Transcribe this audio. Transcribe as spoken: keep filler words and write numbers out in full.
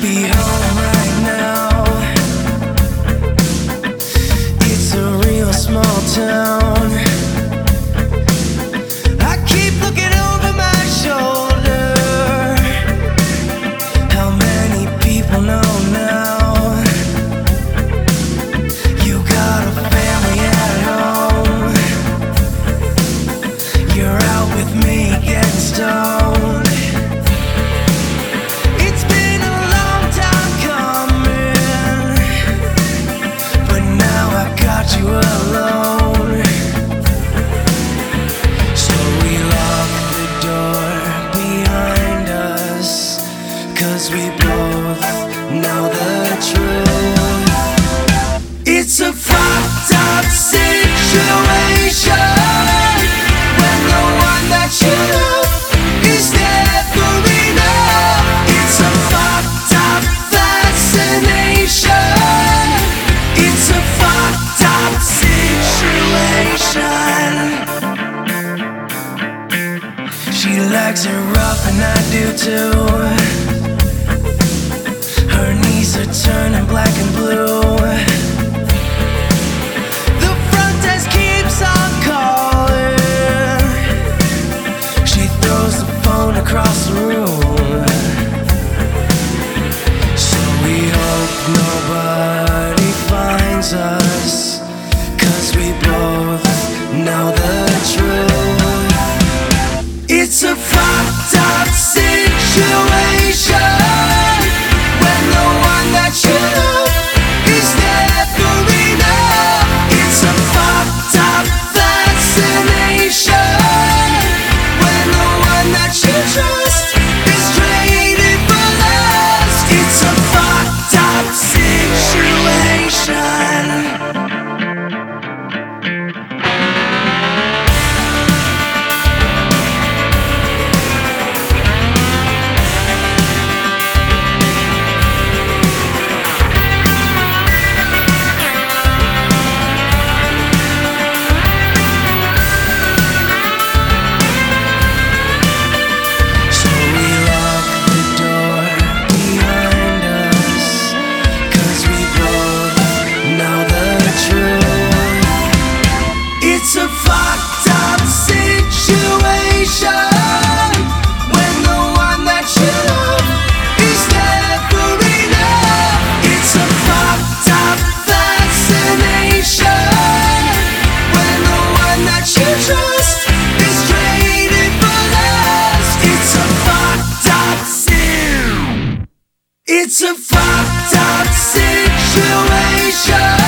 be home right now. It's a real small town. I keep looking over my shoulder. How many people know now? You got a family at home. You're out with me getting stoned. You alone, so we lock the door behind us, 'cause we both know the truth. It's a fucked up situation when the one that you love is never enough. It's a fucked up fascination. It's a fucked up situation. She likes it rough and I do too. Her knees are turning black and blue. The front desk keeps on calling. She throws the phone across the room. So we hope nobody finds us, 'cause we both know the truth. It's a fucked up situation when the one that you love is never enough. It's a fucked up fascination when the one that you trust is traded for lust. It's a fucked up situation. It's a fucked up situation when the one that you love is never enough. It's a fucked up fascination when the one that you trust is traded for lust. It's a fucked up sin. It's a fucked up situation.